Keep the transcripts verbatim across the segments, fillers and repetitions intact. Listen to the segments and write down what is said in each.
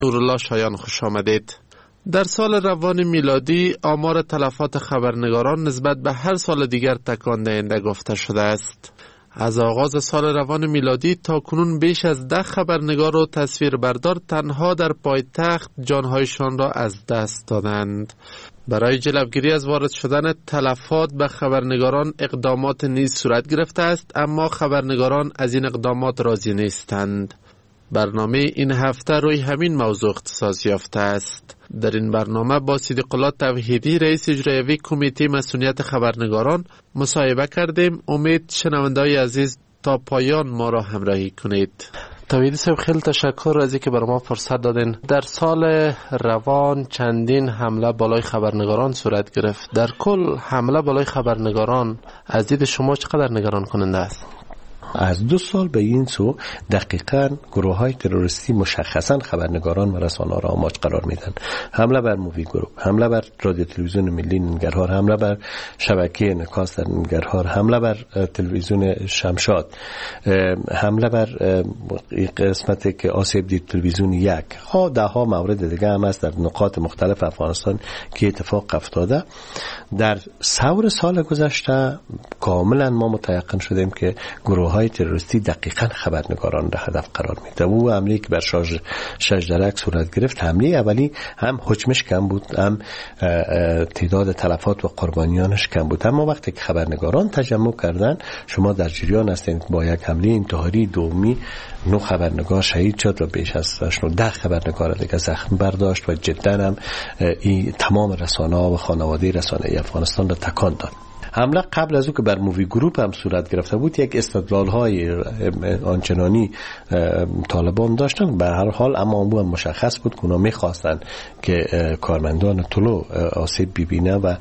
نورالله شایان خوش آمدید. در سال روان میلادی آمار تلفات خبرنگاران نسبت به هر سال دیگر تکان دهنده گفته شده است. از آغاز سال روان میلادی تا کنون بیش از ده خبرنگار و تصویربردار تنها در پایتخت جانهایشان را از دست دادند. برای جلوگیری از وارد شدن تلفات به خبرنگاران اقدامات نیز صورت گرفته است، اما خبرنگاران از این اقدامات راضی نیستند. برنامه این هفته روی همین موضوع اختصاص یافته است. در این برنامه با صدیق الله توحیدی رئیس اجرایی کمیته مسئولیت خبرنگاران مصاحبه کردیم. امید شنونده‌های عزیز تا پایان ما را همراهی کنید. توحیدی صاحب خیلی تشکر از اینکه برای ما فرصت دادین. در سال روان چندین حمله بالای خبرنگاران صورت گرفت. در کل حمله بالای خبرنگاران از دید شما چقدر نگران کننده است؟ از دو سال به این سو دقیقاً گروه های تروریستی مشخصاً خبرنگاران و رسانه‌ها را آماج قرار میدن. حمله بر مووی گروپ، حمله بر رادیو تلویزیون ملی ننگرهار، حمله بر شبکه انعکاس در ننگرهار، حمله بر تلویزیون شمشاد، حمله بر قسمتی که آسیب دید تلویزیون یک، ها ده ها مورد دیگه هم است در نقاط مختلف افغانستان که اتفاق افتاده. در سور سال گذشته کاملا ما متيقن شدیم که گروه های تروریستی دقیقاً خبرنگاران را هدف قرار میده. او حمله که بر شجرک صورت گرفت، حمله اولی هم حجمش کم بود، هم تعداد تلفات و قربانیانش کم بود، اما وقتی که خبرنگاران تجمع کردن، شما در جریان هستید با یک حمله انتحاری دومی نو خبرنگار شهید شد و بیش از ده خبرنگار دیگه زخم برداشت و جدا هم این تمام رسانه‌ها و خانواده رسانه‌ای افغانستان را تکان داد. حمله قبل از او که بر مووی گروپ هم صورت گرفته بود، یک استدلال های آنچنانی طالبان داشتن به هر حال، اما اون هم مشخص بود که اونا میخواستن که کارمندان طلوع آسیب ببینه و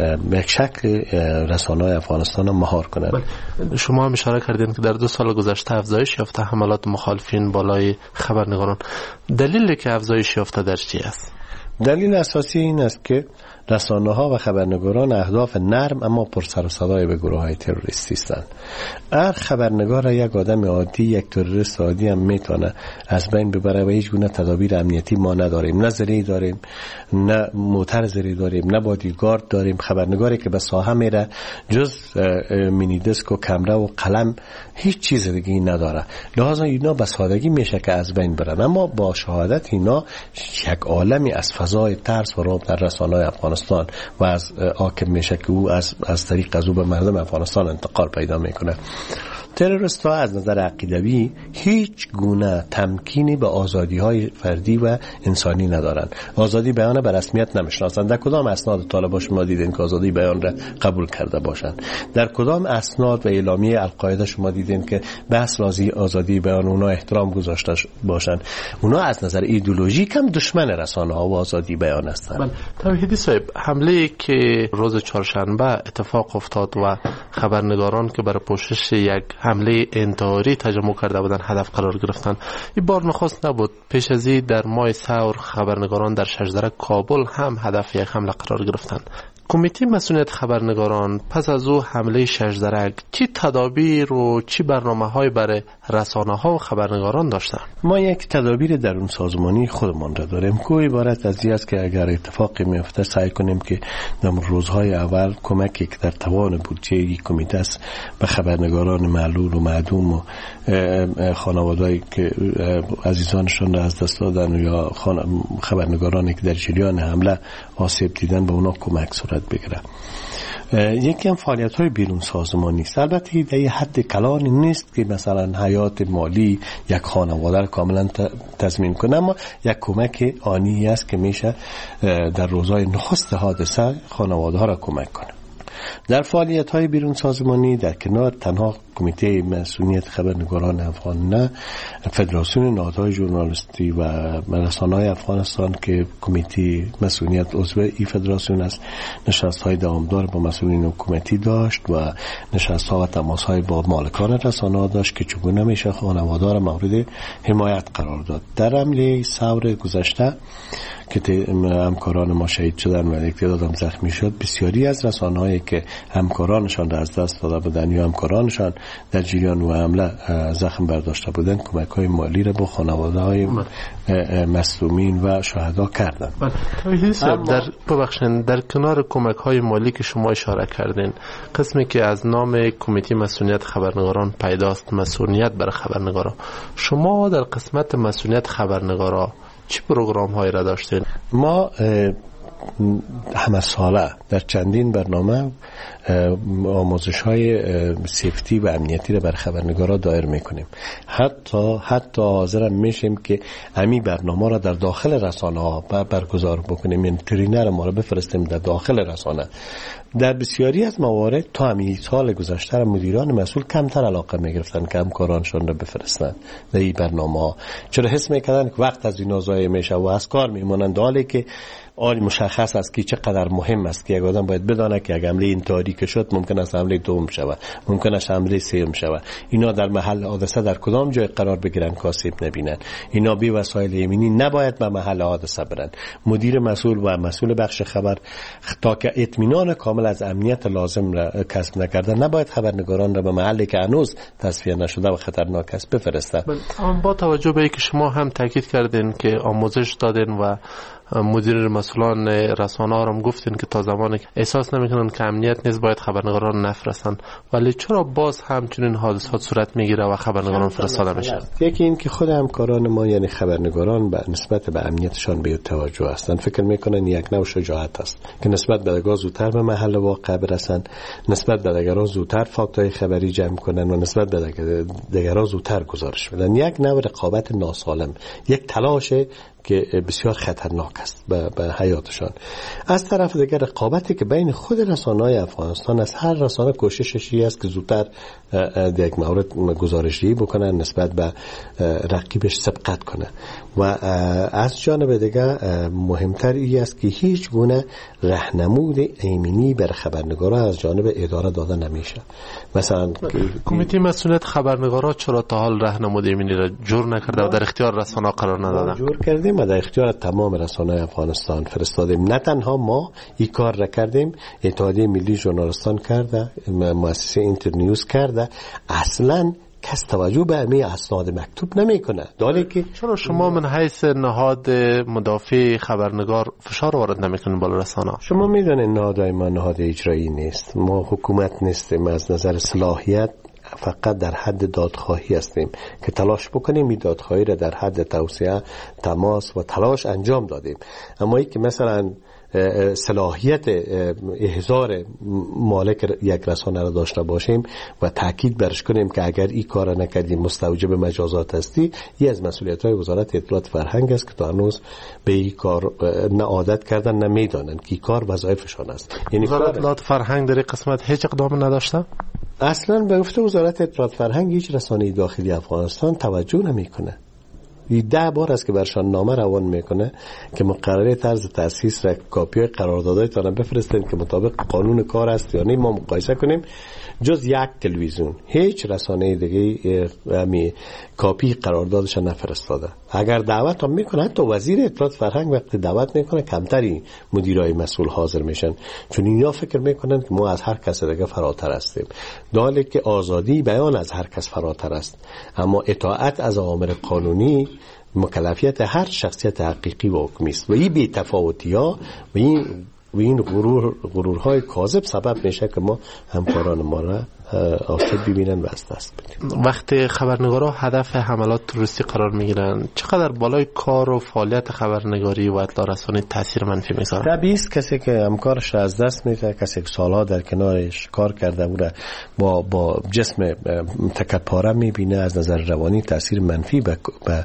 یک شکل رسانه‌های افغانستان مهار کنند. شما هم اشاره کردین که در دو سال گذشته افزایش یافته حملات مخالفین بالای خبرنگاران. دلیلی که افزایش یافته در چی است؟ دلیل اساسی این است که رسانه‌ها و خبرنگاران اهداف نرم اما پر سر و صدای به گروه‌های تروریستی هستند. هر خبرنگار یک آدم عادی، یک تروریست عادی هم میتونه از بین ببره و هیچ گونه تدابیر امنیتی ما نداریم. نه زری داریم، نه موتر زری داریم، نه بادیگارد داریم. خبرنگاری که به ساحه میره جز مینی دیسک و کامرا و قلم هیچ چیز دیگه نداره. لذا اینا به سادگی میشه که از بین برن، اما با شهادت اینا یک عالمی از فضای ترس و رعب در رسانه‌های افغانستان و از حاکم میشه که او از از طریق از او به مردم افغانستان انتقال پیدا میکنه. تروریست ها از نظر عقیدوی هیچ گونه تمکینی به آزادی های فردی و انسانی ندارند. آزادی بیان به رسمیت نمیشناسند. در کدام اسناد طالبان شما دیدین که آزادی بیان را قبول کرده باشند؟ در کدام اسناد و اعلامیه القاعده شما دیدین که بحث راضی آزادی بیان اونا احترام گذاشته باشند؟ اونا از نظر ایدئولوژیک هم دشمن رسانه ها و آزادی بیان هستند. توحیدی صاحب، حمله که روز چهارشنبه اتفاق افتاد و خبرنگاران که برای پوشش یک حمله انتحاری تجمع کرده بودن هدف قرار گرفتن، این بار نخست نبود. پیش از این در ماه سور خبرنگاران در شجرک کابل هم هدف یک حمله قرار گرفتن. کمیته مسئولیت خبرنگاران پس از او حمله شجرک چی تدابیر و چی برنامه‌های برای رسانه‌ها و خبرنگاران داشتن؟ ما یک تدابیر درون سازمانی خودمان را داریم که عبارت از این است که اگر اتفاقی میفته سعی کنیم که در روزهای اول کمکی که در توان بودجه کمیته است به خبرنگاران معلول و معدوم و خانواده‌ای که عزیزانشون را از دست دادن یا خبرنگارانی که در جریان حمله آسیب دیدن به اونا کمک صورت بگیره. یکی هم فعالیت های بیرون سازمانی است. البته در یه حد کلانی نیست که مثلا حیات مالی یک خانواده را کاملا تضمین کنه، اما یک کمک آنی است که میشه در روزهای نخست حادثه خانواده ها را کمک کنه. در فعالیت های بیرون سازمانی در کنار تنها کمیته مسئولیت خبرنگاران افغان، نه فدراسیون نهادهای ژورنالیستی و رسانه‌های افغانستان که کمیته مسئولیت عضو این فدراسیون است، نشست‌های دوامدار با مسئولین حکومتی داشت و نشست‌ها و تماس‌های با مالکان رسانه‌ها داشت که چگونه میشه خانواده را مورد حمایت قرار داد. در حمله ثور گذشته که همکاران ما شهید شدن و یک تعداد هم زخمی شد، بسیاری از رسانه‌هایی که همکارانشان را از دست داده بودند یا همکارانشان در جریان و حمله زخم برداشته بودند کمک‌های مالی را با خانواده‌های مظلومین و شهدا کردند. در ببخشید در کنار کمک‌های مالی که شما اشاره کردین، قسمی که از نام کمیته مسئولیت خبرنگاران پیداست، مسئولیت برای خبرنگاران، شما در قسمت مسئولیت خبرنگاران چه پروگرام هایی را داشتین؟ ما همه ساله در چندین برنامه آموزش های سیفتی و امنیتی را بر خبرنگارا دایر میکنیم. حتی حتی حاضر میشیم که امی برنامه را در داخل رسانه ها برگزار بکنیم، یعنی ترینر ما را بفرستیم در داخل رسانه. در بسیاری از موارد تا همین سال گذشته مدیران مسئول کمتر علاقه میگرفتن که همکارانشان را بفرستند در این برنامه ها، چرا حس میکردن که وقت از اینا ضایع میشه و از کار میمونند، حالی که آلی مشخص است که چقدر مهم است که یک آدم باید بدانه که یک حمله انتحاری که شد ممکن است حمله دوم شود، ممکن است حمله سوم شود. اینا در محل حادثه در کدام جای قرار بگیرن کاسب نبینن، اینا بی وسایل ایمنی نباید به محل حادثه برن. مدیر مسئول و مسئول بخش خبر تا که اطمینان کامل از امنیت لازم را کسب نکرده نباید خبرنگاران را به محلی که هنوز تصفیه نشده و خطرناک است بفرستند. اما با توجه به اینکه شما هم تاکید کردین که آموزش دادین و مدیر مسئولان رسانه ها هم گفتین که تا زمانی که احساس نمیکنن که امنیت نیست باید خبرنگاران نفرستن، ولی چرا باز همچنین حادثات صورت میگیره و خبرنگاران فرستاده میشن؟ یکی این که خود همکاران ما یعنی خبرنگاران به نسبت به امنیتشان به توجه هستن، فکر میکنن یک نوع شجاعت است که نسبت به دیگران زودتر به محل واقع برسن، نسبت به دیگران زودتر فاکتای خبری جمع کنن و نسبت به دیگران زودتر گزارش بدن. یک نوع رقابت ناسالم، یک تلاش که بسیار خطرناک است به, به حیاتشان. از طرف دیگر رقابتی که بین خود رسانه‌های افغانستان از هر رسانه کوششی است که زودتر در یک مورد گزارشی بکنن نسبت به رقیبش سبقت کنه و از جانب دیگر مهمتر ای است که هیچ گونه راهنمود ایمنی بر خبرنگارا از جانب اداره داده نمیشه. مثلا کمیته مسئولیت خبرنگارا چرا تا حال راهنمود ایمنی را جور نکرده و در اختیار رسانه‌ها قرار نداده؟ جور کردیم و در اختیار تمام رسانه‌های افغانستان فرستادیم. نه تنها ما این کار را کردیم، اتحادیه ملی ژورنالیستان کرده، مؤسسه اینترنیوز کرده، اصلاً کس توجه به همین اسناد مکتوب نمیکنه. دالی که چرا شما من حیث نهاد مدافع خبرنگار فشار وارد نمیکنین بالا رسانه؟ شما میدونید نهادهای ما نهاد اجرایی نیست، ما حکومت نیستیم، از نظر صلاحیت فقط در حد دادخواهی هستیم که تلاش بکنیم این دادخواهی را در حد توسعه تماس و تلاش انجام دادیم. اما ای که مثلا صلاحیت احضار مالک یک رسانه را داشته باشیم و تاکید برش کنیم که اگر این کار نکردیم مستوجب مجازات هستی، این از مسئولیت‌های وزارت اطلاعات فرهنگ است که تا هنوز به این کار نه عادت کردن نه میدانن که این کار وظایفشان است. یعنی وزارت اطلاعات فرهنگ در قسمت هیچ اقدام نداشته؟ اصلا به گفته وزارت اطلاعات فرهنگ هیچ رسانه داخلی افغانستان توجه نمیکنه. ده بار است که برشان نامه روان میکنه که مقرره طرز تأسیس را کاپی قراردادهای تان بفرستن که مطابق قانون کار است یا نه ما مقایسه کنیم. جز یک تلویزیون هیچ رسانه دیگه همی کاپی قراردادش نفرستاده. اگر دعوت هم میکنه حتی وزیر اطلاعات فرهنگ وقتی دعوت میکنه کمتری مدیرای مسئول حاضر میشن، چون اینا فکر میکنن که ما از هر کس دیگه فراتر هستیم. داله که آزادی بیان از هر کس فراتر است، اما اطاعت از اوامر قانونی مکلفیت هر شخصیت حقیقی و حکمی است و این بی تفاوتی ها و این و این غرور غرورهای کاذب سبب میشه که ما همکاران ما را آسیب ببینن و از دست بدیم. وقتی خبرنگارا هدف حملات تروریستی قرار میگیرن چقدر بالای کار و فعالیت خبرنگاری و اطلاع رسانی تاثیر منفی میذاره؟ طبیعی است کسی که همکارش را از دست میده، کسی که سالها در کنارش کار کرده و با با جسم تکپاره میبینه، از نظر روانی تاثیر منفی به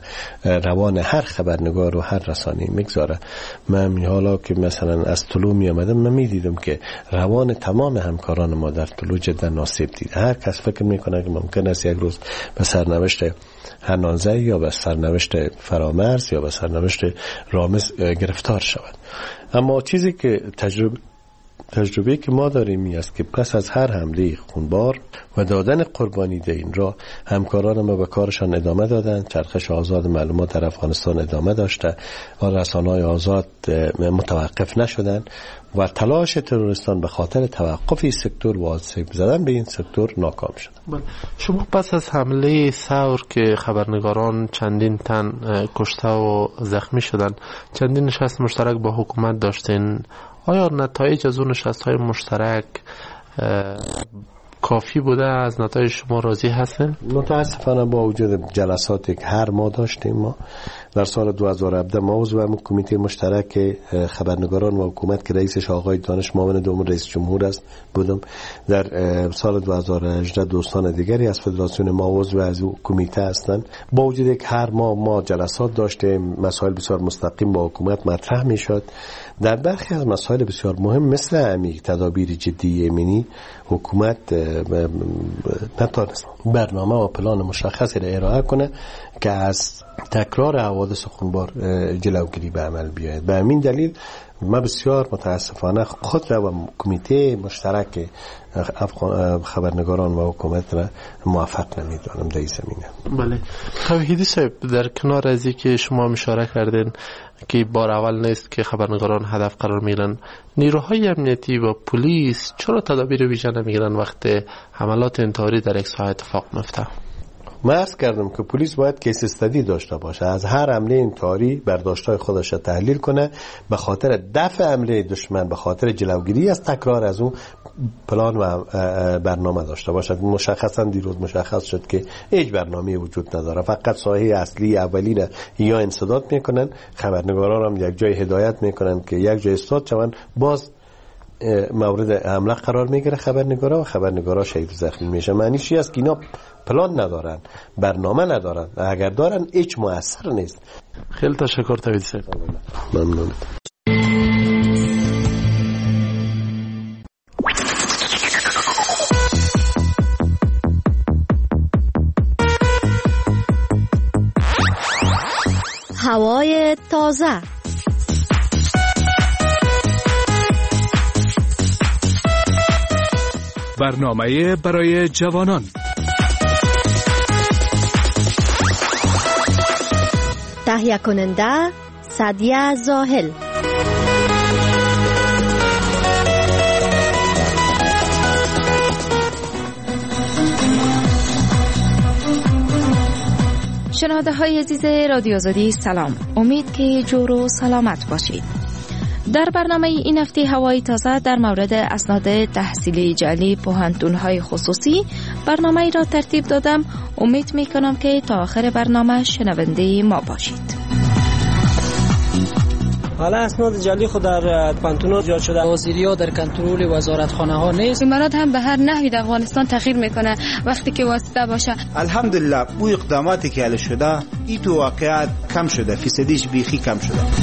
روان هر خبرنگار و هر رسانه‌ای میگذاره. من حالا که مثلا از طلوع می آمدم من میدیدم که روان تمام همکاران ما در طلوع جدا ناسیب دید. هر کس فکر میکنه که ممکن است یک روز به سرنوشت هنانزه یا به سرنوشت فرامرز یا به سرنوشت رامز گرفتار شود. اما چیزی که تجربه تجربه که ما داریم این است که پس از هر حمله خونبار و دادن قربانی در این را همکاران ما به کارشان ادامه دادند. چرخش آزاد معلومات در افغانستان ادامه داشته و رسانه‌های آزاد متوقف نشدند و تلاش تروریستان به خاطر توقف این سکتور و آسیب زدن به این سکتور ناکام شد. شما پس از حمله ثور که خبرنگاران چندین تن کشته و زخمی شدند، چندین نشست مشترک با حکومت داشتین، آیا نتایج از اون نشست‌های مشترک کافی بوده؟ از نتایج شما راضی هستین؟ متاسفانه با وجود جلساتی که هر ماه داشتیم، ما در سال دو هزار و هفده ما عضو کمیته مشترک خبرنگاران و حکومت که رئیسش آقای دانش معاون دوم رئیس جمهور است بودم، در سال دو هزار و هجده دوستان دیگری از فدراسیون ما عضو از کمیته هستند. با وجود که هر ماه ما جلسات داشتیم، مسائل بسیار مستقیم با حکومت مطرح میشد. در برخی از مسائل بسیار مهم مثل عمیق تدابیر جدی امنی، حکومت نتوانست برنامه و پلان مشخصی را ارائه کنه که از تکرار حوادث خونبار جلوگیری به عمل بیاید. به همین دلیل ما بسیار متاسفانه خود را و کمیته مشترک خبرنگاران و حکومت را موفق نمیدانم در این زمینه. بله توحیدی صاحب، در کنار از که شما اشاره کردین که بار اول نیست که خبرنگاران هدف قرار میگیرن، نیروهای امنیتی و پلیس چرا تدابیر ویژه نمیگیرن وقتی حملات انتحاری در یک ساحه اتفاق میفته؟ من عرض کردم که پلیس باید کیس استادی داشته باشه، از هر حمله انتحاری برداشت‌های خودش را تحلیل کنه، به خاطر دفع حمله دشمن، به خاطر جلوگیری از تکرار از اون پلان و برنامه داشته باشد. مشخصا دیروز مشخص شد که هیچ برنامه‌ای وجود نداره، فقط ساحه اصلی اولی را یا انسداد میکنن، خبرنگاران هم یک جای هدایت میکنن که یک جای استاد شوند، باز مورد حمله قرار میگیره خبرنگارا و خبرنگارا شهید زخمی میشه. معنیش چی است که اینا پلان ندارن، برنامه ندارن، اگر دارن هیچ مؤثر نیست. خیلی تشکر توحیدی صاحب. ممنون. هوای تازه، برنامه برای جوانان، تهیه کننده سعدیه زاهل. شنونده های عزیز رادیو آزادی سلام، امید که جور و سلامت باشید. در برنامه این هفته هوای تازه در مورد اسناد تحصیلی جعلی پوهنتون‌های خصوصی برنامه را ترتیب دادم. امید می کنم که تا آخر برنامه شنونده ما باشید. حالا اسناد جعلی خود در پانتون‌ها ایجاد شده، وزیریا در کنترل وزارتخانه ها نیست. امارات هم به هر نحوی در افغانستان تغییر میکنه وقتی که واسطه باشه. الحمدلله او اقداماتی که حل شده این تو واقعیت کم شده، فیصدیش بیخی کم شده.